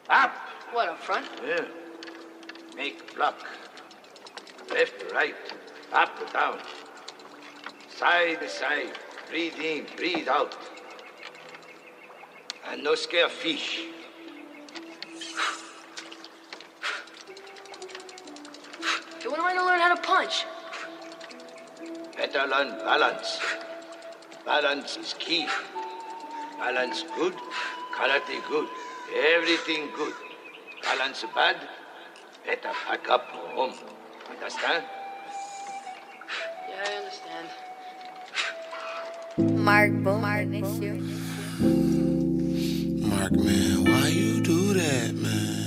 Up. What, up front? Yeah. Make block. Left to right. Up to down. Side to side. Breathe in, breathe out. And no scare fish. Hey, when am I gonna learn how to punch? Better learn balance. Balance is key. Balance good, karate good. Everything good. Balance bad, better pack up home. Understand? Yeah, I understand. Mark Boom, Mark, man, why you do that, man?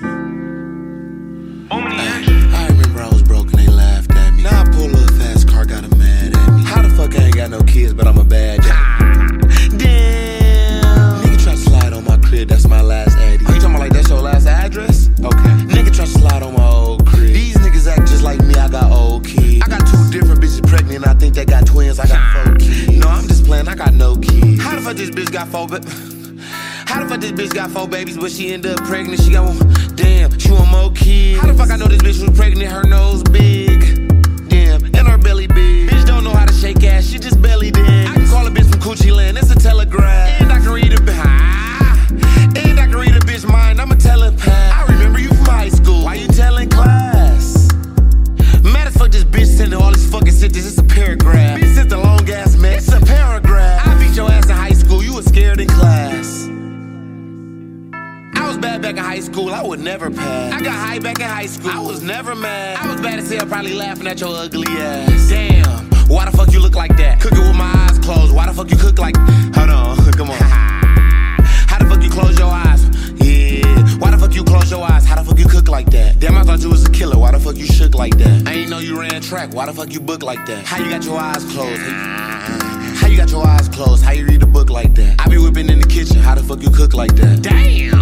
I remember I was broke and they laughed at me. Now I pull up fast car, got 'em mad at me. How the fuck I ain't got no kids, but I'm a bad guy? Damn. Nigga try to slide on my crib, that's my last addy. Oh, you talking about like that's your last address? Okay. Nigga try to slide on my old crib. These niggas act just like me, I got old kids. I got 2 different bitches pregnant, I think they got twins, I got 4 kids. No, I'm just playing, I got no kids. How the fuck this bitch got 4 How the fuck this bitch got 4 babies, but she ended up pregnant? She got 1. Damn, she want more kids. How the fuck I know this bitch was pregnant? Her nose big. Damn, and her belly big. Bitch don't know how to shake ass, she just belly dance. I can call a bitch from Coochie Land, it's a telegraph. And I can read a and I can read a bitch mind, I'm a telepath. I remember you from high school. Why you telling class? Mad as fuck this bitch sending all these fucking sentences, it's a paragraph. Bitch sent the long ass man, it's a paragraph. I beat your ass in high school, you was scared in class. I was bad back in high school, I would never pass. I got high back in high school, I was never mad. I was bad as hell, probably laughing at your ugly ass. Damn, why the fuck you look like that? Cooking with my eyes closed, why the fuck you cook like... Hold on, come on. How the fuck you close your eyes? Yeah, why the fuck you close your eyes? How the fuck you cook like that? Damn, I thought you was a killer, why the fuck you shook like that? I ain't know you ran track, why the fuck you book like that? How you got your eyes closed? How you got your eyes closed? How you read a book like that? I be whipping in the kitchen, how the fuck you cook like that? Damn!